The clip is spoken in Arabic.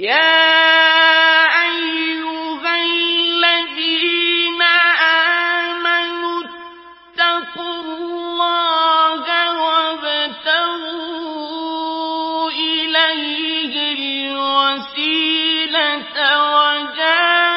يَا أَيُّهَا الَّذِينَ آمَنُوا اتَّقُوا اللَّهَ وَابْتَغُوا إِلَيْهِ الْوَسِيلَةَ وَجَاهِدُوا